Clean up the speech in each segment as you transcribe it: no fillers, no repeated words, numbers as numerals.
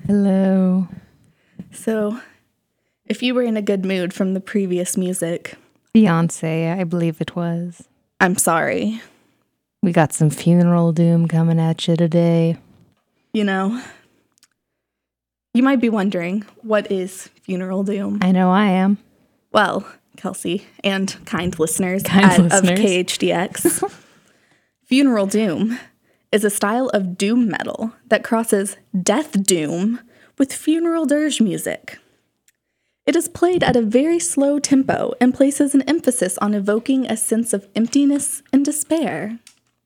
Hello. So, if you were in a good mood from the previous music, Beyonce, I believe it was. I'm sorry. We got some funeral doom coming at you today. You know, you might be wondering, what is funeral doom? I know I am. Well, Kelsey and kind listeners of KHDX, funeral doom is a style of doom metal that crosses death doom with funeral dirge music. It is played at a very slow tempo and places an emphasis on evoking a sense of emptiness and despair.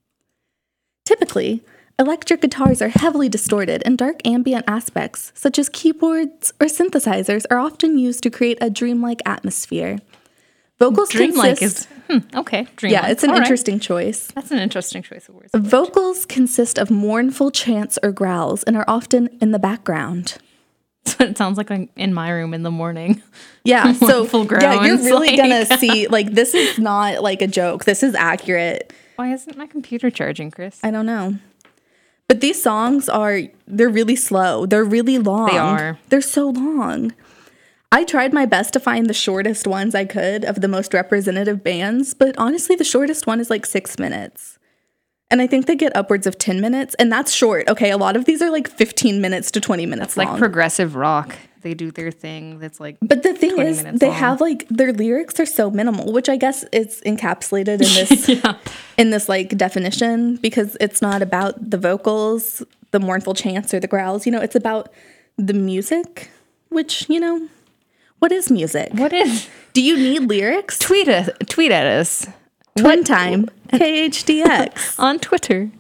Typically, electric guitars are heavily distorted, and dark ambient aspects, such as keyboards or synthesizers, are often used to create a dreamlike atmosphere. Vocals Dreamlike consist... okay. Dreamlike. Yeah, it's an All right. interesting choice. That's an interesting choice of words. Vocals consist of mournful chants or growls and are often in the background. It sounds like I'm in my room in the morning. Yeah, so Mournful yeah, you're groans, really like- gonna see, like, this is not like a joke. This is accurate. Why isn't my computer charging, Chris? I don't know. But these songs they're really slow. They're really long. They are. They're so long. I tried my best to find the shortest ones I could of the most representative bands, but honestly, the shortest one is like 6 minutes. And I think they get upwards of 10 minutes, and that's short. Okay, a lot of these are like 15 minutes to 20 minutes long. Like progressive rock. They do their thing that's like But the thing 20 is, minutes they long. have like their lyrics are so minimal, which I guess is encapsulated in this in this like definition, because it's not about the vocals, the mournful chants, or the growls. You know, it's about the music, which, you know, what is music? What is? Do you need lyrics? Tweet at us Twin time, KHDX. on Twitter.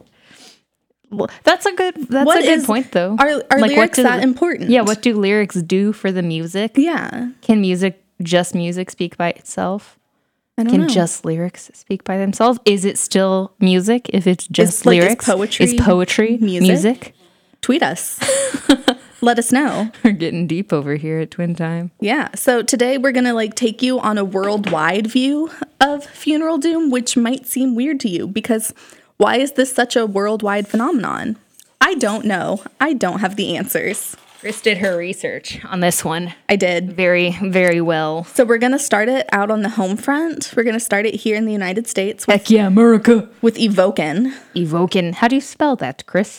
Well, that's a good point though. Are Like, lyrics that important? Yeah, what do lyrics do for the music? Yeah, Can music speak by itself? I don't Can know. just lyrics speak by themselves? Is it still music if it's just like, is lyrics? poetry Is poetry music? Tweet us. Let us know. We're getting deep over here at Twin Time. Yeah, so today we're gonna like take you on a worldwide view of funeral doom, which might seem weird to you, because why is this such a worldwide phenomenon? I don't know. I don't have the answers. Chris did her research on this one I did. very, very well. So we're gonna start it out on the home front. We're gonna start it here in the United States Heck yeah, America. with Evoken. Evoken. How do you spell that, Chris?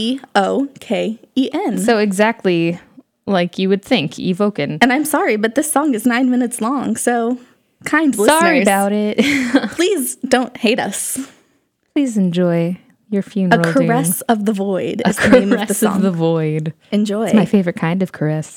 Evoken. So exactly like you would think, Evoken. And I'm sorry, but this song is 9 minutes long, so kind listeners, Sorry about it. please don't hate us. Please enjoy your A funeral. Caress of the Void A is the name of the caress song. of the void. Enjoy. It's my favorite kind of caress.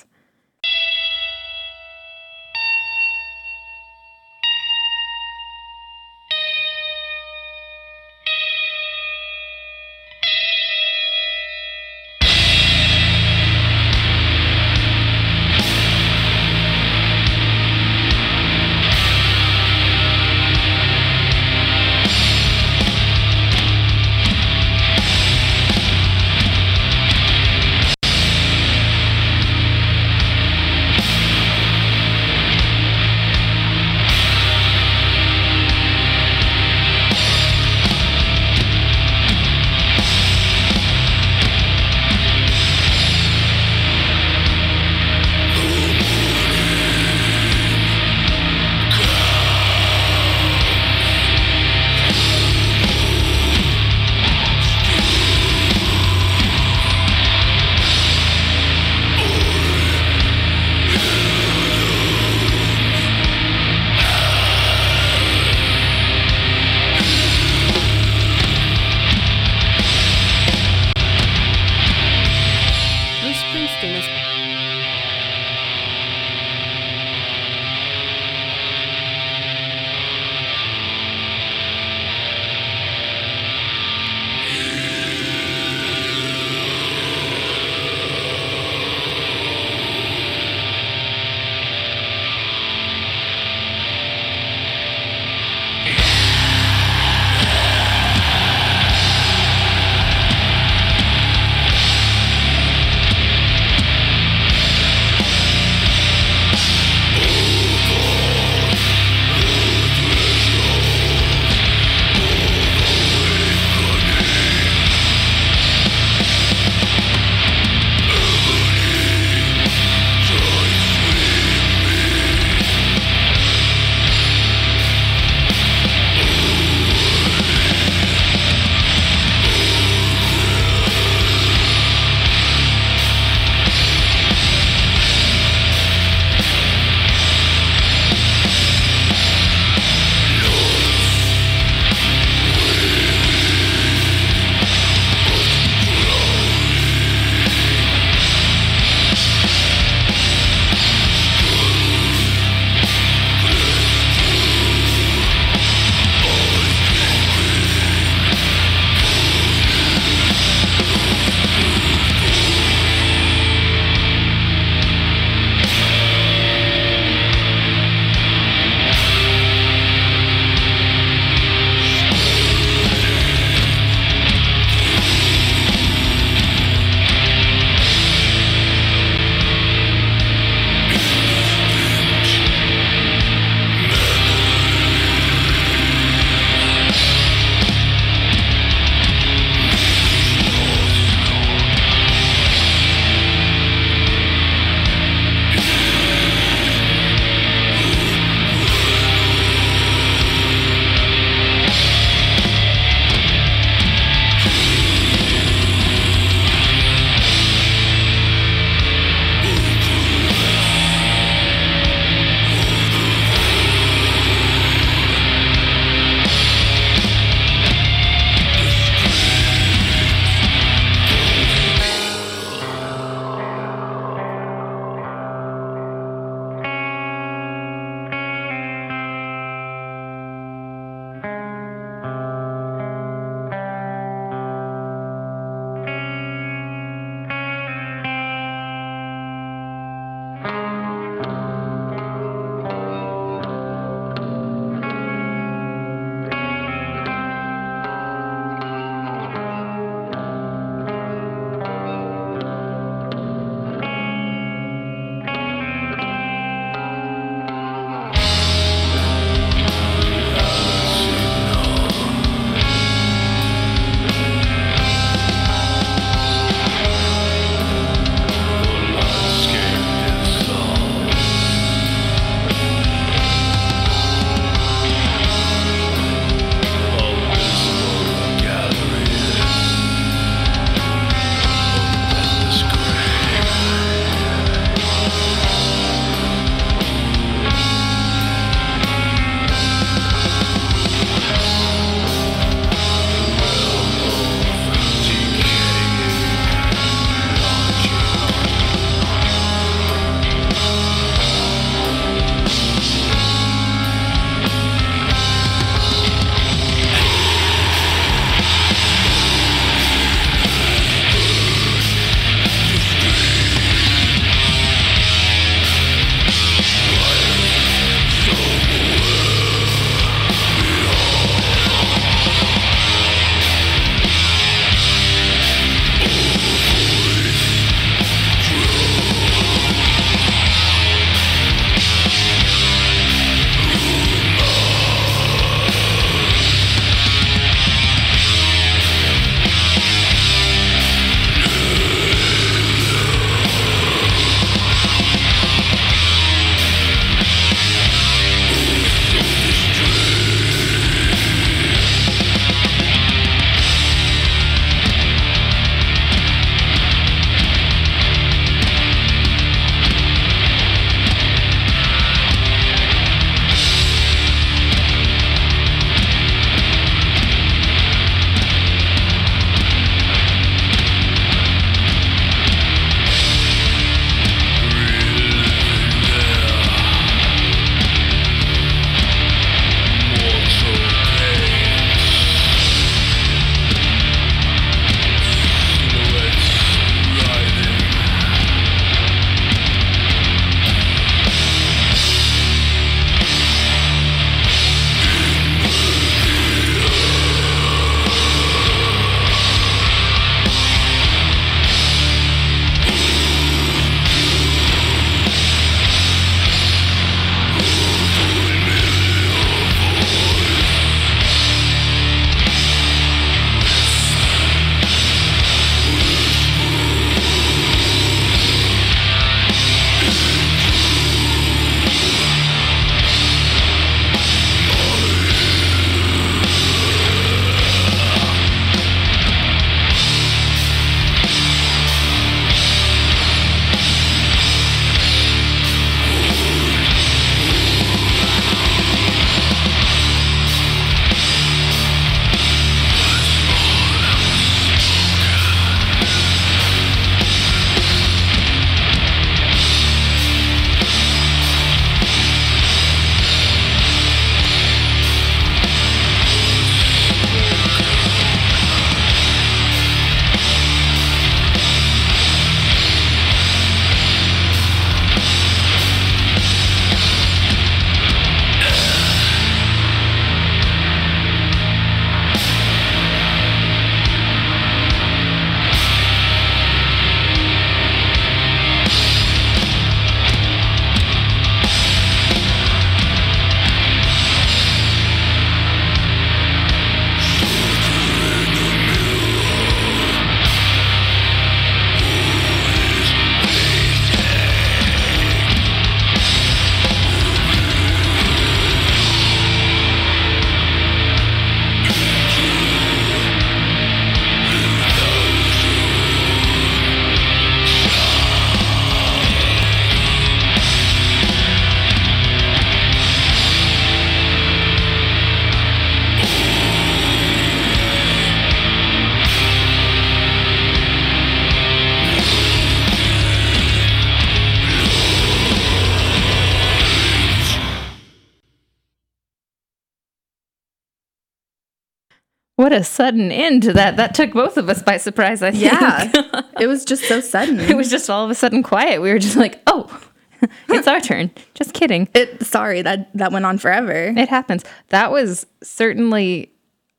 What a sudden end to that. That took both of us by surprise, I think. Yeah. It was just so sudden. It was just all of a sudden quiet. We were just like, oh, it's our turn. Just kidding. Sorry, that went on forever. It happens. That was certainly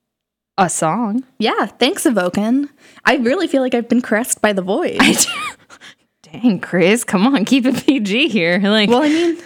a song. Yeah, thanks, Evoken. I really feel like I've been caressed by the voice. Dang, Chris, come on, keep it PG here. Like, well, I mean,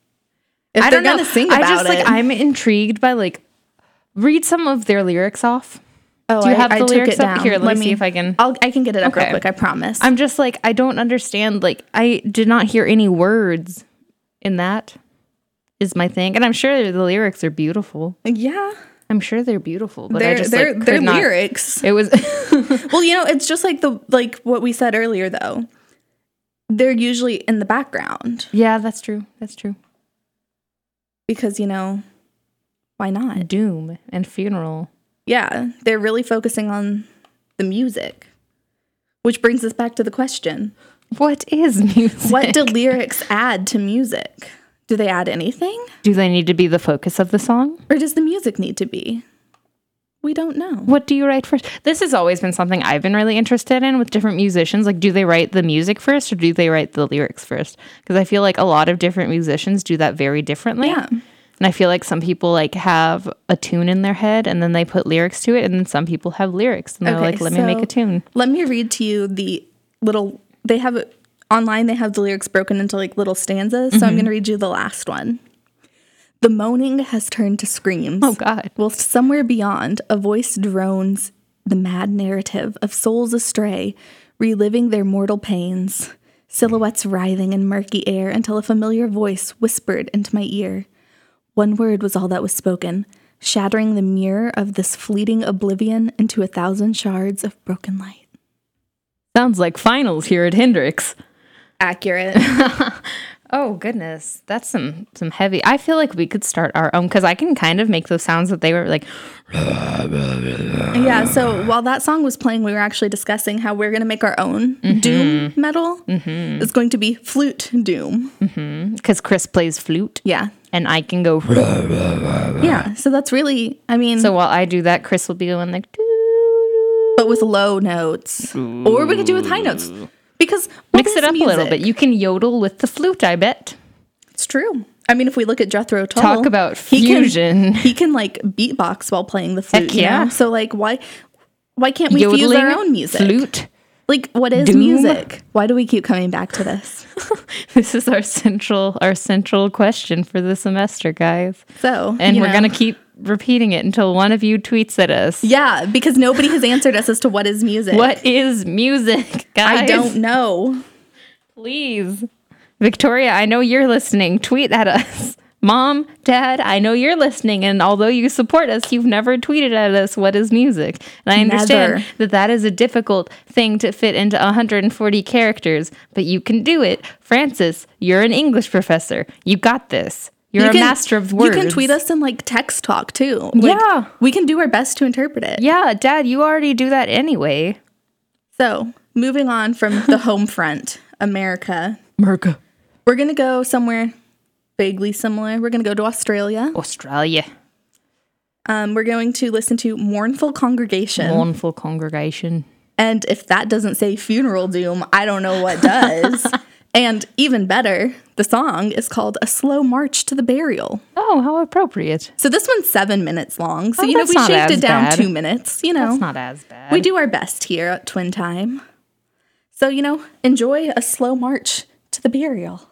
if they're gonna sing about it, I'm intrigued by read some of their lyrics off. Oh, do you have the lyrics up? Here, let me see if I can. I can get it up real quick. I promise. I'm just I don't understand. I did not hear any words in that. Is my thing, and I'm sure the lyrics are beautiful. Yeah, I'm sure they're beautiful, but they're lyrics. It was well, it's just like what we said earlier, though. They're usually in the background. Yeah, that's true. That's true. Because why not? Doom and funeral. Yeah, they're really focusing on the music, which brings us back to the question: what is music? What do lyrics add to music? Do they add anything? Do they need to be the focus of the song? Or does the music need to be? We don't know. What do you write first? This has always been something I've been really interested in with different musicians. Do they write the music first or do they write the lyrics first? Because I feel like a lot of different musicians do that very differently. Yeah. And I feel like some people have a tune in their head and then they put lyrics to it. And then some people have lyrics and they're let me make a tune. Let me read to you the little, online they have the lyrics broken into little stanzas. So I'm going to read you the last one. The moaning has turned to screams. Oh, God. Whilst somewhere beyond, a voice drones the mad narrative of souls astray, reliving their mortal pains. Silhouettes writhing in murky air until a familiar voice whispered into my ear. One word was all that was spoken, shattering the mirror of this fleeting oblivion into 1,000 shards of broken light. Sounds like finals here at Hendrix. Accurate. Oh, goodness. That's some heavy. I feel like we could start our own because I can kind of make those sounds that they were like. Yeah, so while that song was playing, we were actually discussing how we're going to make our own doom metal. It's going to be flute doom. Because Chris plays flute. Yeah. And I can go. Yeah, so that's really, So while I do that, Chris will be going but with low notes. Ooh. Or we could do it with high notes. Because mix it up a little bit. You can yodel with the flute, I bet. It's true. If we look at Jethro Tull, talk about fusion. He can beatbox while playing the flute. Heck yeah. So why can't we fuse our own music? Flute. What is doom? Music? Why do we keep coming back to this? This is our central question for the semester, guys. So, and we're gonna keep repeating it until one of you tweets at us. Yeah, because nobody has answered us as to what is music. What is music, guys? I don't know. Please, Victoria, I know you're listening. Tweet at us. Mom, Dad, I know you're listening, and although you support us, you've never tweeted at us what is music. And I understand that is a difficult thing to fit into 140 characters, but you can do it. Francis, you're an English professor. You got this. You're a master of words. You can tweet us in text talk too. Yeah. We can do our best to interpret it. Yeah, Dad, you already do that anyway. So, moving on from the home front, America. We're going to go somewhere vaguely similar. We're going to go to Australia. We're going to listen to Mournful Congregation. And if that doesn't say funeral doom, I don't know what does. And even better, the song is called A Slow March to the Burial. Oh, how appropriate. So this one's 7 minutes long. So, we shaved it down 2 minutes. That's not as bad. We do our best here at Twin Time. So, enjoy A Slow March to the Burial.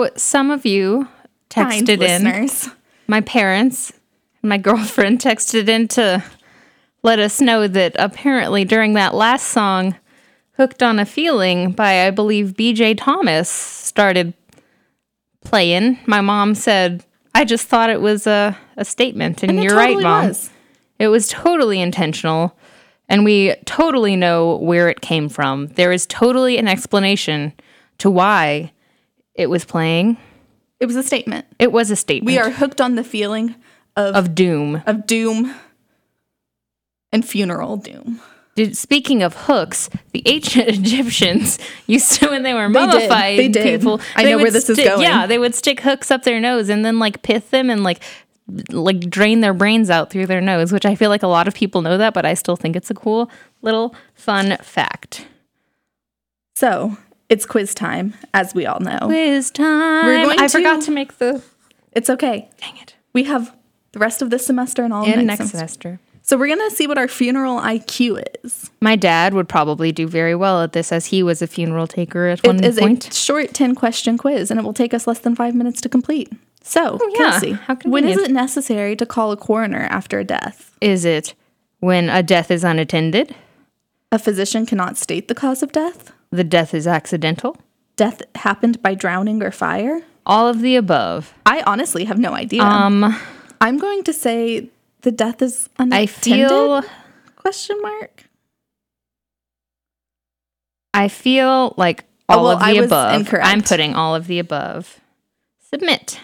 So some of you texted in. Listeners. My parents, my girlfriend texted in to let us know that apparently during that last song, Hooked on a Feeling by, I believe, BJ Thomas started playing. My mom said, I just thought it was a statement. And you're totally right, Mom. It was totally intentional. And we totally know where it came from. There is totally an explanation to why it was playing. It was a statement. It was a statement. We are hooked on the feeling of doom. Of doom and funeral doom. Speaking of hooks, the ancient Egyptians used to, when they were mummified people. I know where this is going. Yeah, they would stick hooks up their nose and then like pith them and like drain their brains out through their nose, which I feel like a lot of people know that, but I still think it's a cool little fun fact. So it's quiz time, as we all know. Quiz time. I forgot to make the... It's okay. Dang it. We have the rest of this semester and all of next semester. So we're going to see what our funeral IQ is. My dad would probably do very well at this, as he was a funeral taker at one point. It is a short 10-question quiz, and it will take us less than 5 minutes to complete. So, Kelsey, when is it necessary to call a coroner after a death? Is it when a death is unattended? A physician cannot state the cause of death? The death is accidental? Death happened by drowning or fire? All of the above. I honestly have no idea. I'm going to say the death is unattended? Question mark? I feel like all of the above. Incorrect. I'm putting all of the above. Submit.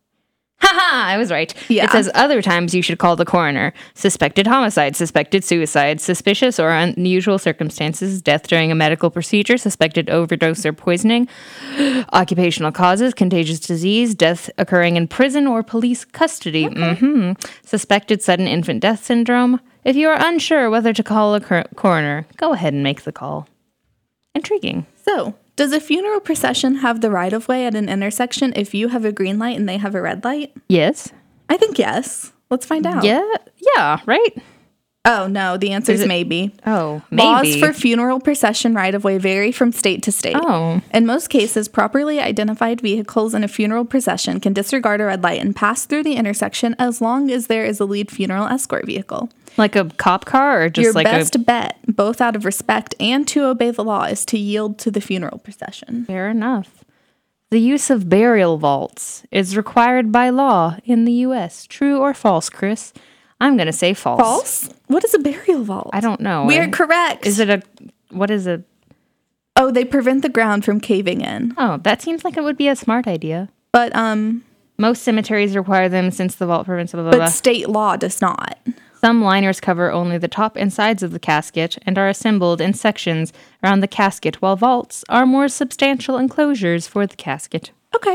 Haha, I was right. Yeah. It says other times you should call the coroner. Suspected homicide, suspected suicide, suspicious or unusual circumstances, death during a medical procedure, suspected overdose or poisoning, occupational causes, contagious disease, death occurring in prison or police custody, suspected sudden infant death syndrome. If you are unsure whether to call a coroner, go ahead and make the call. Intriguing. So, does a funeral procession have the right-of-way at an intersection if you have a green light and they have a red light? Yes. I think yes. Let's find out. Yeah, right? Oh, no. The answer is maybe. Oh, maybe. Laws for funeral procession right-of-way vary from state to state. Oh. In most cases, properly identified vehicles in a funeral procession can disregard a red light and pass through the intersection as long as there is a lead funeral escort vehicle. Like a cop car or just Your like best bet, both out of respect and to obey the law, is to yield to the funeral procession. Fair enough. The use of burial vaults is required by law in the U.S. True or false, Chris? I'm going to say false. False? What is a burial vault? I don't know. We are correct. What is it? Oh, they prevent the ground from caving in. Oh, that seems like it would be a smart idea. But, most cemeteries require them since the vault prevents blah, blah, blah. But state law does not. Some liners cover only the top and sides of the casket and are assembled in sections around the casket, while vaults are more substantial enclosures for the casket. Okay.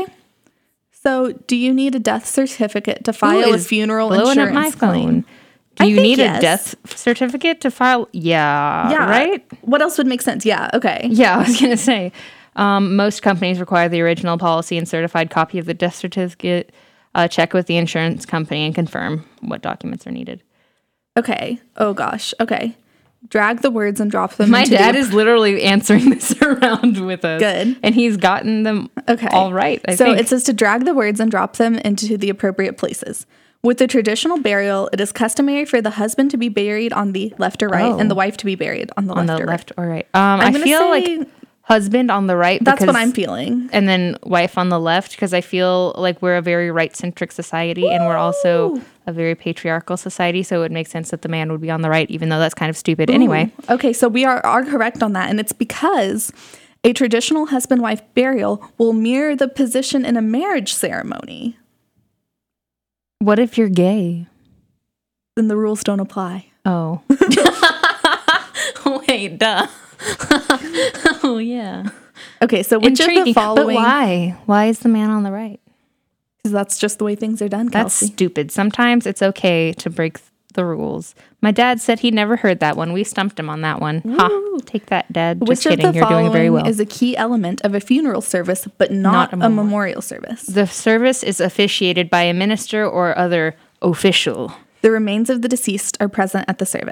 So, do you need a death certificate to file a funeral insurance up my claim? Phone. Do you need a death certificate to file? Yeah, right? What else would make sense? Yeah, okay. Yeah, I was going to say. Most companies require the original policy and certified copy of the death certificate. Check with the insurance company and confirm what documents are needed. Okay. Oh, gosh. Okay. Drag the words and drop them. My dad is literally answering this around with us. Good. And he's gotten them all right, I think. It says to drag the words and drop them into the appropriate places. With the traditional burial, it is customary for the husband to be buried on the left or right and the wife to be buried on the left or right. I feel like husband on the right. That's what I'm feeling. And then wife on the left, because I feel like we're a very right-centric society. Woo! And we're also a very patriarchal society, so it would make sense that the man would be on the right, even though that's kind of stupid. Ooh. Anyway. Okay, so we are correct on that, and it's because a traditional husband-wife burial will mirror the position in a marriage ceremony. What if you're gay? Then the rules don't apply. Oh. Wait, duh. Oh, yeah. Okay, so which of the following... But why? Why is the man on the right? Because that's just the way things are done, Kelsey. That's stupid. Sometimes it's okay to break the rules. My dad said he never heard that one. We stumped him on that one. Ha! Take that, Dad. Just kidding. You're doing very well. Which of the following is a key element of a funeral service, but not a memorial service? The service is officiated by a minister or other official. The remains of the deceased are present at the service.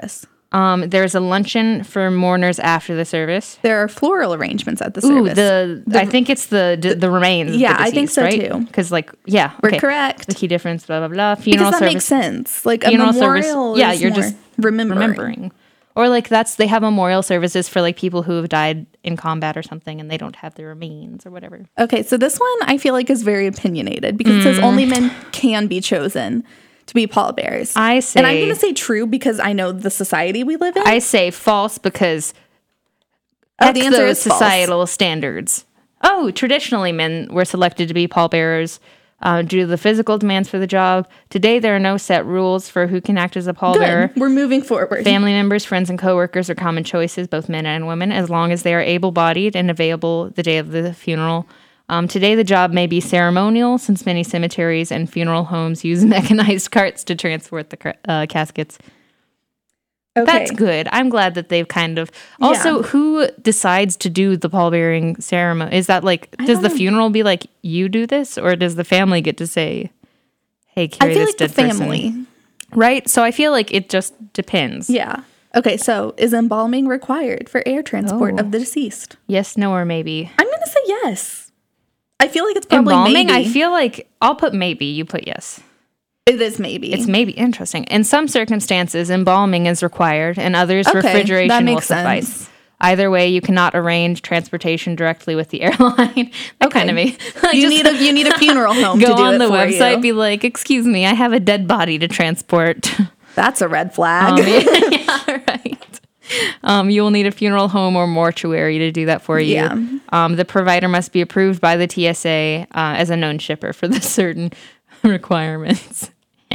There's a luncheon for mourners after the service. There are floral arrangements at the service. I think it's the remains. Yeah, of the deceased, I think so right? too. Because we're correct. The key difference, blah blah blah. Funeral because that makes sense. Like a memorial service, you're just remembering. Or like they have memorial services for like people who have died in combat or something, and they don't have their remains or whatever. Okay, so this one I feel like is very opinionated because it says only men can be chosen to be pallbearers. I say, and I'm going to say true because I know the society we live in. I say false because the answer is societal false. standards. Oh, traditionally men were selected to be pallbearers due to the physical demands for the job. Today, there are no set rules for who can act as a pallbearer. We're moving forward. Family members, friends, and coworkers are common choices, both men and women, as long as they are able-bodied and available the day of the funeral. Today, the job may be ceremonial, since many cemeteries and funeral homes use mechanized carts to transport the caskets. Okay. That's good. I'm glad that they've kind of... Also, who decides to do the pallbearing ceremony? Is that like... Does the funeral be like, you do this? Or does the family get to say, hey, carry this dead person? I feel like the family. Right? So I feel like it just depends. Yeah. Okay, so is embalming required for air transport of the deceased? Yes, no, or maybe. I'm going to say yes. I feel like it's probably embalming, maybe. I feel like... I'll put maybe. You put yes. It is maybe. It's maybe. Interesting. In some circumstances, embalming is required. In others, refrigeration will suffice. Sense. Either way, you cannot arrange transportation directly with the airline. Kind of you need a funeral home. Go to do on it the for website, you. Be like, excuse me, I have a dead body to transport. That's a red flag. Yeah, right. You will need a funeral home or mortuary to do that for you. Yeah. The provider must be approved by the TSA as a known shipper for the certain requirements.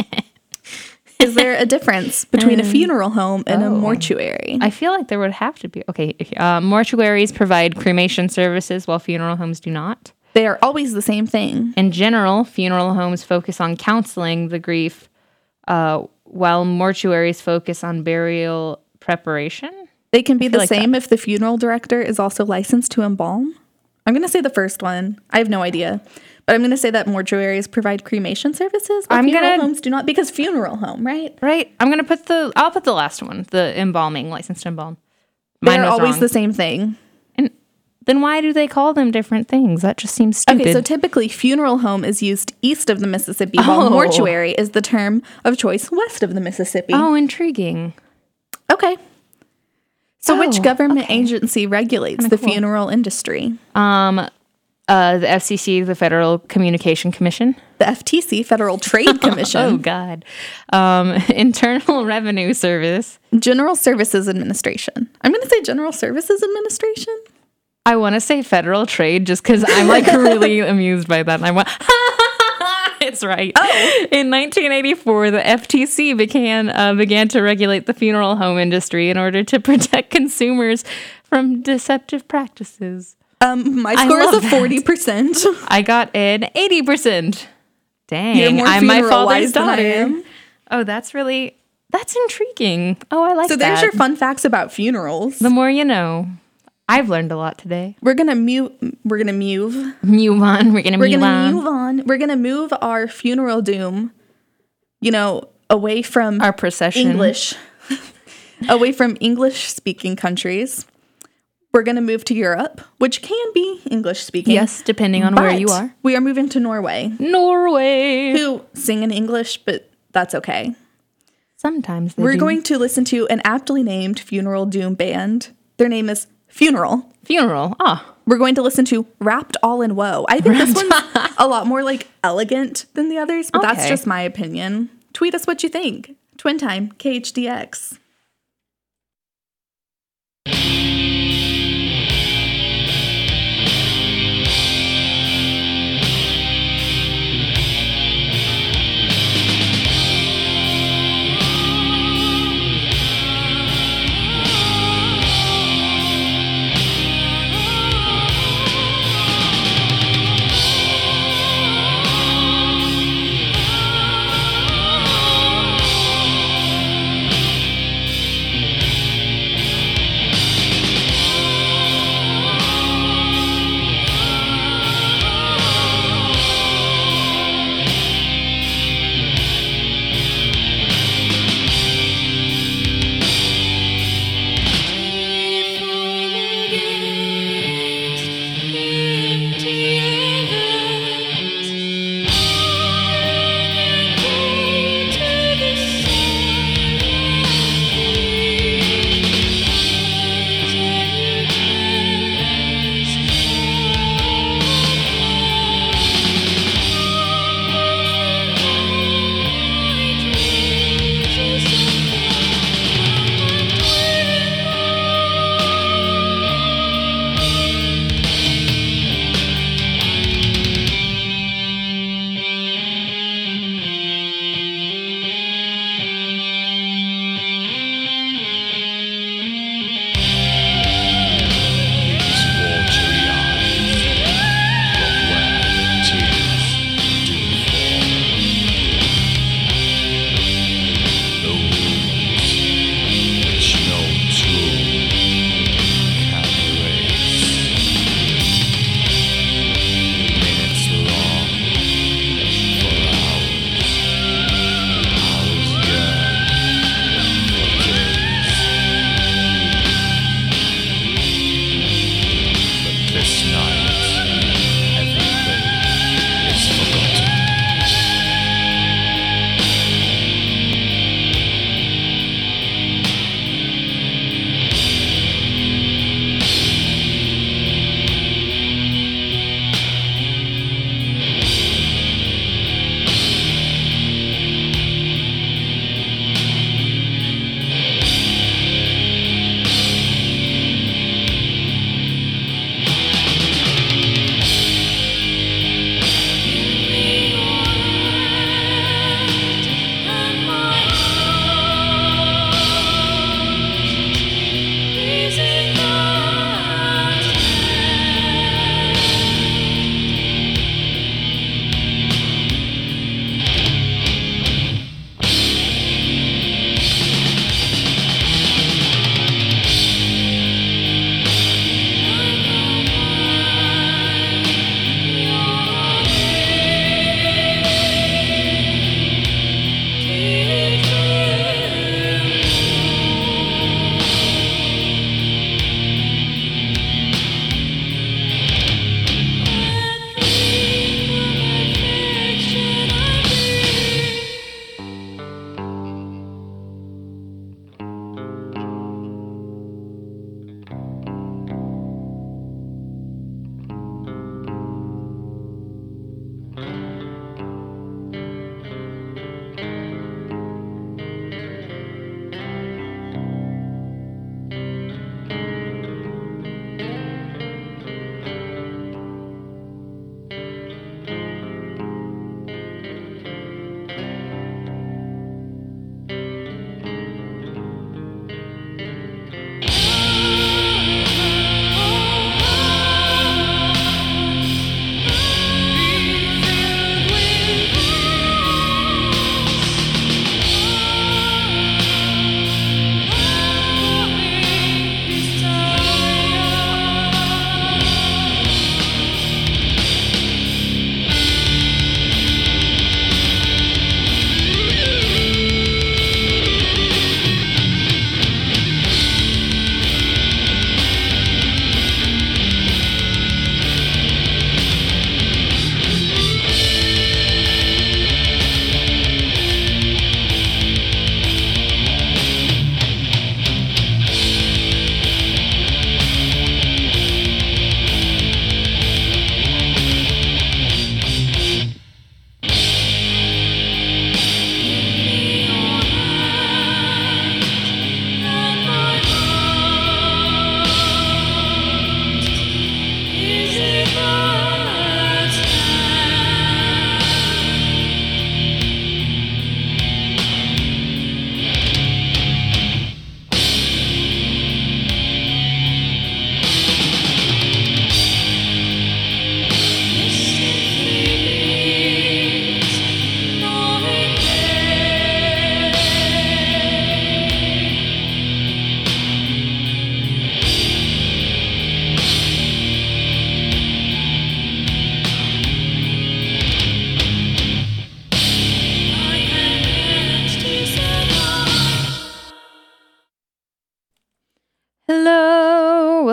Is there a difference between a funeral home and a mortuary? I feel like there would have to be. Okay, mortuaries provide cremation services while funeral homes do not. They are always the same thing. In general, funeral homes focus on counseling the grief, while mortuaries focus on burial preparation. They can be the same if the funeral director is also licensed to embalm. I'm going to say the first one. I have no idea. But I'm going to say that mortuaries provide cremation services, but funeral homes do not, because funeral home, right? Right. I'll put the last one, the embalming, licensed to embalm. They're always the same thing. And then why do they call them different things? That just seems stupid. Okay, so typically funeral home is used east of the Mississippi, while mortuary is the term of choice west of the Mississippi. Oh, intriguing. Okay. So which government agency regulates the funeral industry? The FCC, the Federal Communication Commission. The FTC, Federal Trade Commission. Oh, God. Internal Revenue Service. General Services Administration. I'm going to say General Services Administration. I want to say Federal Trade just because I'm like really amused by that. And I went, it's right. Oh. In 1984, the FTC began to regulate the funeral home industry in order to protect consumers from deceptive practices. My score is a 40%. I got an 80%. Dang, You're more I'm my father's than I daughter. am. Oh, that's intriguing. Oh, I like that. So there's your fun facts about funerals. The more you know. I've learned a lot today. We're gonna move on. We're gonna move on. We're gonna move our funeral doom, away from our procession. English, away from English-speaking countries. We're going to move to Europe, which can be English-speaking. Yes, depending on where you are. We are moving to Norway. Who sing in English, but that's okay. Sometimes We're going to listen to an aptly named funeral doom band. Their name is Funeral. We're going to listen to Wrapped All in Woe. I think this one's a lot more elegant than the others, but that's just my opinion. Tweet us what you think. Twin Time, KHDX.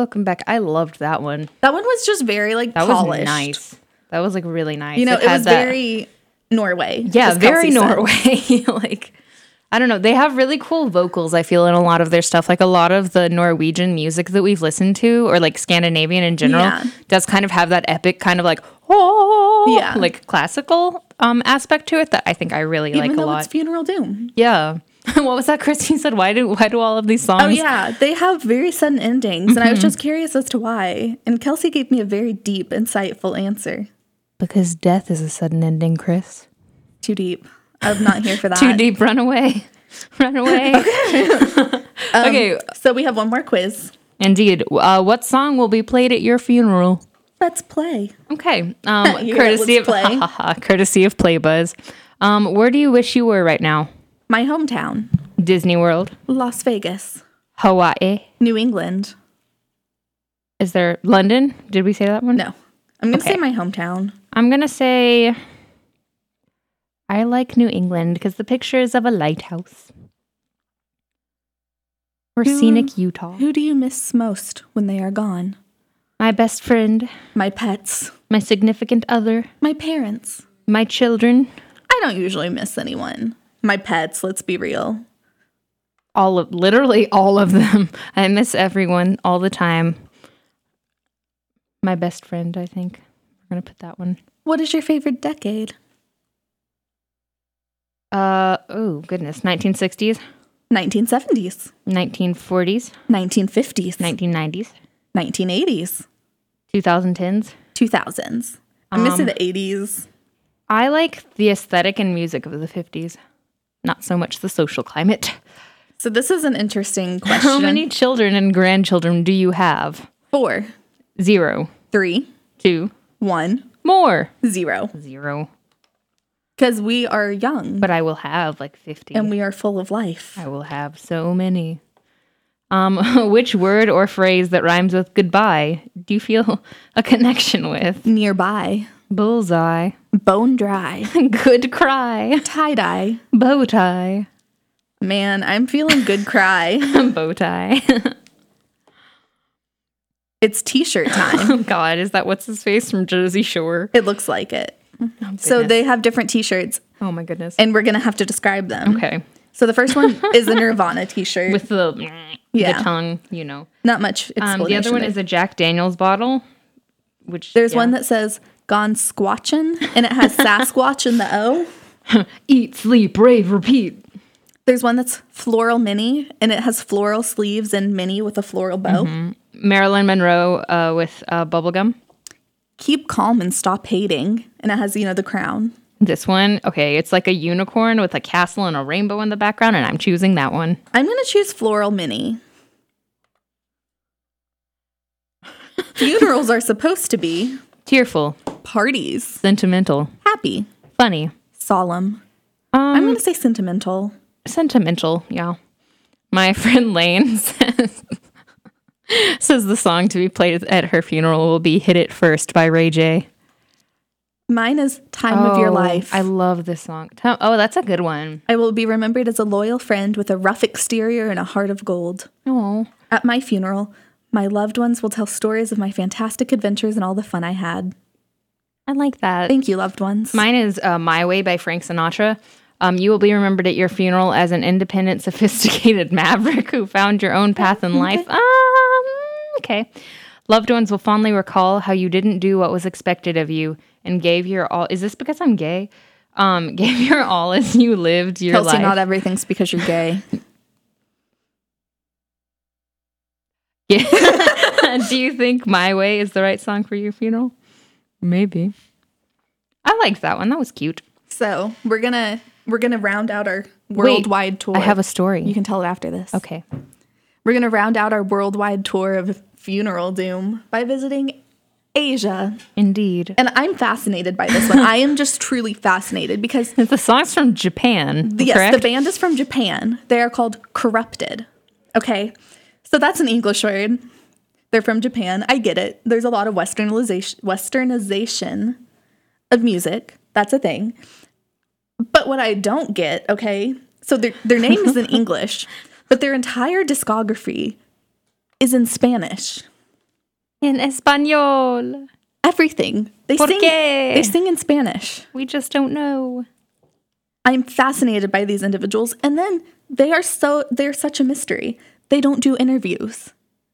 Welcome Back. I loved that one. That one was just very like polished. Was nice. That was like really nice. You know, it was very Norway. Yeah, very Norway. Like, I don't know. They have really cool vocals, I feel, in a lot of their stuff. Like a lot of the Norwegian music that we've listened to, or like Scandinavian in general, does kind of have that epic kind of like, like classical aspect to it that I think I really like a lot. It's Funeral Doom. Yeah. What was that Christine said? Why do all of these songs? Oh, yeah. They have very sudden endings. And I was just curious as to why. And Kelsey gave me a very deep, insightful answer. Because death is a sudden ending, Chris. Too deep. I'm not here for that. Too deep. Run away. Run away. Okay. So we have one more quiz. Indeed. What song will be played at your funeral? Let's play. Okay. Courtesy of Play Buzz. Where do you wish you were right now? My hometown. Disney World. Las Vegas. Hawaii. New England. Is there London? Did we say that one? No. I'm going to say my hometown. I'm going to say I like New England because the pictures of a lighthouse. Or scenic Utah. Who do you miss most when they are gone? My best friend. My pets. My significant other. My parents. My children. I don't usually miss anyone. My pets, let's be real. Literally all of them. I miss everyone all the time. My best friend, I think. We're going to put that one. What is your favorite decade? Oh, goodness. 1960s? 1970s. 1940s? 1950s. 1990s? 1980s. 2010s? 2000s. I'm missing the 80s. I like the aesthetic and music of the 50s. Not so much the social climate. So this is an interesting question. How many children and grandchildren do you have? 4. 0. 3. 2. 1. More. 0. 0. Because we are young. But I will have like 50. And we are full of life. I will have so many. Which word or phrase that rhymes with goodbye do you feel a connection with? Nearby. Bullseye. Bone dry. Good cry. Tie-dye. Bow tie. Man, I'm feeling good cry. Bow tie. It's t-shirt time. Oh God, is that what's his face from Jersey Shore? It looks like it. Oh, so they have different t-shirts. Oh my goodness. And we're going to have to describe them. Okay. So the first one is a Nirvana t-shirt. With the tongue, you know. Not much explanation. The other one is a Jack Daniels bottle. Which There's one that says Gone Squatchin', and it has Sasquatch in the O. Eat, sleep, rave, repeat. There's one that's Floral Mini, and it has floral sleeves and mini with a floral bow. Mm-hmm. Marilyn Monroe with bubblegum. Keep Calm and Stop Hating, and it has, the crown. This one, okay, it's like a unicorn with a castle and a rainbow in the background, and I'm choosing that one. I'm going to choose Floral Mini. Funerals are supposed to be tearful, parties, sentimental, happy, funny, solemn. I'm going to say sentimental. Sentimental, yeah. My friend Lane says the song to be played at her funeral will be Hit It First by Ray J. Mine is Time of Your Life. I love this song. Oh, that's a good one. I will be remembered as a loyal friend with a rough exterior and a heart of gold. Oh. At my funeral, my loved ones will tell stories of my fantastic adventures and all the fun I had. I like that. Thank you, loved ones. Mine is My Way by Frank Sinatra. You will be remembered at your funeral as an independent, sophisticated maverick who found your own path in life. Okay. Loved ones will fondly recall how you didn't do what was expected of you and gave your all. Is this because I'm gay? Gave your all as you lived your Kelsey, life. not everything's because you're gay. Yeah. Do you think My Way is the right song for your funeral? Maybe. I liked that one. That was cute. So we're gonna round out our worldwide tour. I have a story. You can tell it after this. Okay. We're gonna round out our worldwide tour of Funeral Doom by visiting Asia. Indeed. And I'm fascinated by this one. I am just truly fascinated because the song's from Japan. Yes, correct? The band is from Japan. They are called Corrupted. Okay. So that's an English word. They're from Japan. I get it. There's a lot of westernization of music. That's a thing. But what I don't get, okay, so their name is in English, but their entire discography is in Spanish. In Espanol. Everything. They sing in Spanish. We just don't know. I'm fascinated by these individuals. And then they're such a mystery. They don't do interviews.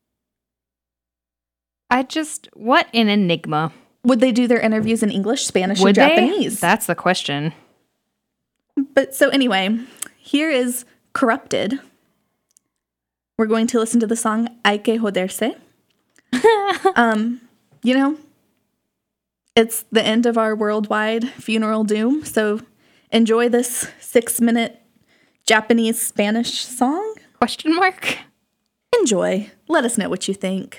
What an enigma. Would they do their interviews in English, Spanish, or Japanese? That's the question. But so anyway, here is Corrupted. We're going to listen to the song Hay que joderse. It's the end of our worldwide funeral doom. So enjoy this 6-minute Japanese Spanish song. Question mark? Enjoy. Let us know what you think.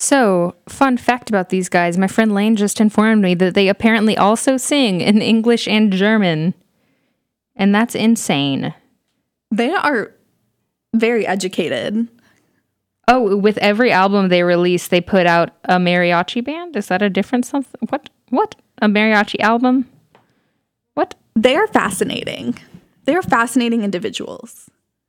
So, fun fact about these guys. My friend Lane just informed me that they apparently also sing in English and German. And that's insane. They are very educated. Oh, with every album they release, they put out a mariachi band? Is that a different something? What? A mariachi album? What? They are fascinating. They are fascinating individuals.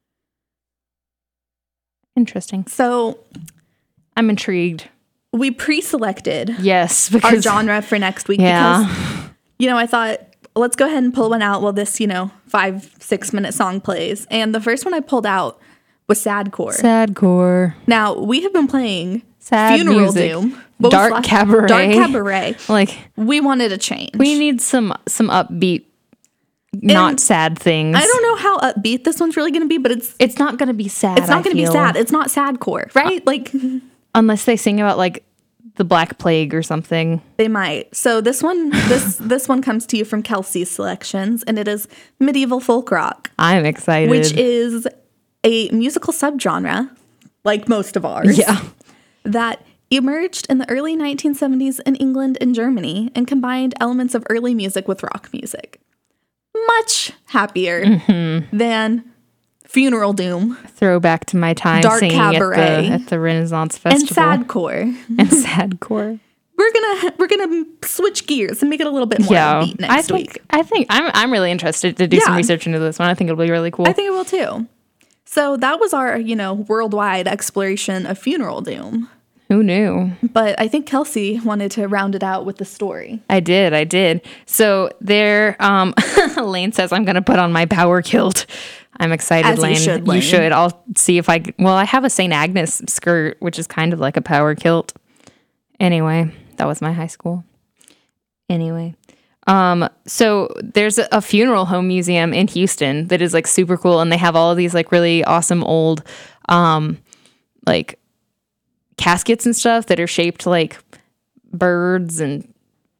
Interesting. So, I'm intrigued. We pre-selected because our genre for next week because, I thought, let's go ahead and pull one out while this, 5-6 minute song plays. And the first one I pulled out was Sadcore. Sadcore. Now, we have been playing sad Funeral music. Doom. Dark cabaret. Dark cabaret. Like, we wanted a change. We need some upbeat, not sad things. I don't know how upbeat this one's really going to be, but it's not going to be sad. It's not going to be sad. It's not sadcore, right? Unless they sing about like the Black Plague or something. They might. So this one comes to you from Kelsey's selections, and it is medieval folk rock. I'm excited. Which is a musical subgenre, like most of ours. Yeah. That emerged in the early 1970s in England and Germany and combined elements of early music with rock music. Much happier than Funeral Doom. Throwback to my time Dark singing cabaret, at the Renaissance Festival. And sadcore. We're gonna switch gears and make it a little bit more upbeat next week. I think I'm really interested to do some research into this one. I think it'll be really cool. I think it will too. So that was our, worldwide exploration of Funeral Doom. Who knew? But I think Kelsey wanted to round it out with the story. I did. So there, Lane says, I'm going to put on my power kilt. I'm excited, As Lane. You should. I'll see if I have a St. Agnes skirt, which is kind of like a power kilt. Anyway, that was my high school. Anyway. So there's a funeral home museum in Houston that is like super cool. And they have all of these like really awesome old, like caskets and stuff that are shaped like birds and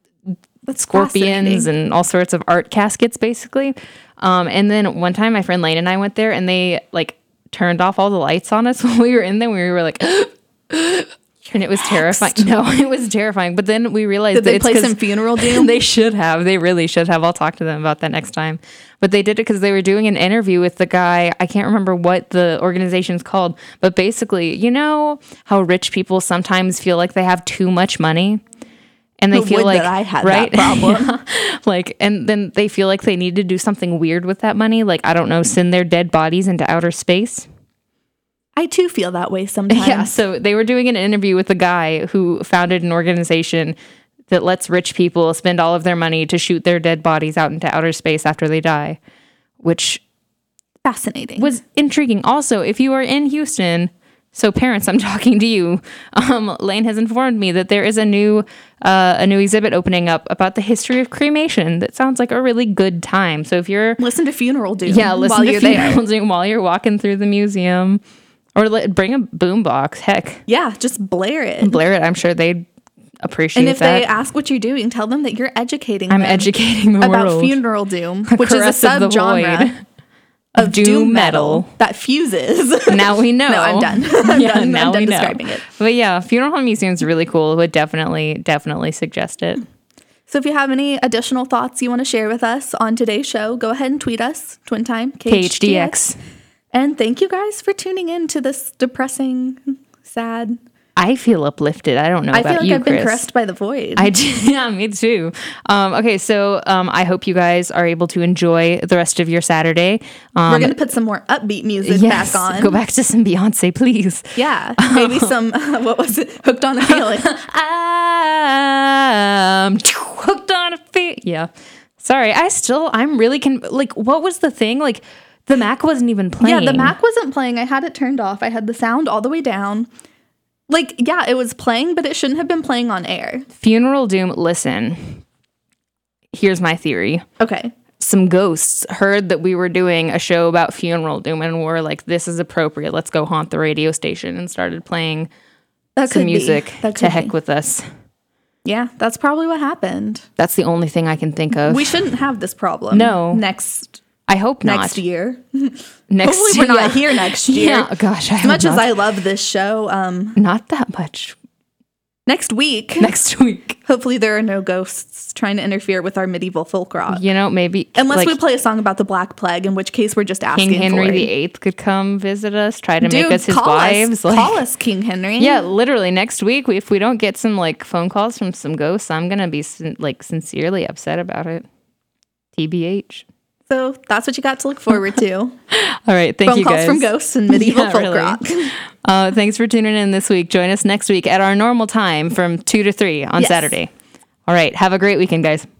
scorpions and all sorts of art caskets basically. And then one time my friend Lane and I went there and they like turned off all the lights on us when we were in there. We were like, and it was terrifying. No, it was terrifying. But then we realized that they play some Funeral Doom. They should have. They really should have. I'll talk to them about that next time. But they did it because they were doing an interview with the guy. I can't remember what the organization's called. But basically, you know how rich people sometimes feel like they have too much money? And they feel like that I had that problem. Like, and then they feel like they need to do something weird with that money. Like, I don't know, send their dead bodies into outer space. I too feel that way sometimes. Yeah, so they were doing an interview with a guy who founded an organization that lets rich people spend all of their money to shoot their dead bodies out into outer space after they die, which fascinating. Was intriguing. Also, if you are in Houston, so parents, I'm talking to you. Lane has informed me that there is a new exhibit opening up about the history of cremation. That sounds like a really good time. So if you're listen to Funeral Doom, listen to Funeral Doom while you're walking through the museum. Or bring a boombox. Heck. Yeah, just blare it. Blare it. I'm sure they'd appreciate that. And if they ask what you're doing, tell them that you're educating them. I'm educating the about world. Funeral Doom, which is a subgenre of doom metal that fuses. Now we know. No, I'm done. I'm done describing it. But yeah, Funeral Home Museum is really cool. Would definitely suggest it. So if you have any additional thoughts you want to share with us on today's show, go ahead and tweet us, Twintime, KHDX. And thank you guys for tuning in to this depressing, sad. I feel uplifted. I don't know about you, I've Chris. been caressed by the void. Yeah, me too. Okay, so I hope you guys are able to enjoy the rest of your Saturday. We're going to put some more upbeat music back on. Go back to some Beyonce, please. Yeah, maybe some, what was it? Hooked on a Feeling. I'm hooked on a feeling. Yeah. Sorry, I'm really, what was the thing? Like, the Mac wasn't even playing. Yeah, the Mac wasn't playing. I had it turned off. I had the sound all the way down. Like, yeah, it was playing, but it shouldn't have been playing on air. Funeral Doom, listen. Here's my theory. Okay. Some ghosts heard that we were doing a show about Funeral Doom and were like, this is appropriate. Let's go haunt the radio station, and started playing some music to heck with us. Yeah, that's probably what happened. That's the only thing I can think of. We shouldn't have this problem. No. I hope not. Next year. Hopefully we're not here next year. Yeah, gosh. As much as I love this show. Not that much. Next week. Hopefully there are no ghosts trying to interfere with our medieval folk rock. You know, maybe. Unless we play a song about the Black Plague, in which case we're just asking King Henry VIII could come visit us, try to make us his wives. Call us, King Henry. Yeah, literally. Next week, if we don't get some phone calls from some ghosts, I'm going to be sincerely upset about it. TBH. So that's what you got to look forward to. All right. Thank you, guys. Phone calls from ghosts and medieval folk rock. Thanks for tuning in this week. Join us next week at our normal time from 2 to 3 on Saturday. All right. Have a great weekend, guys.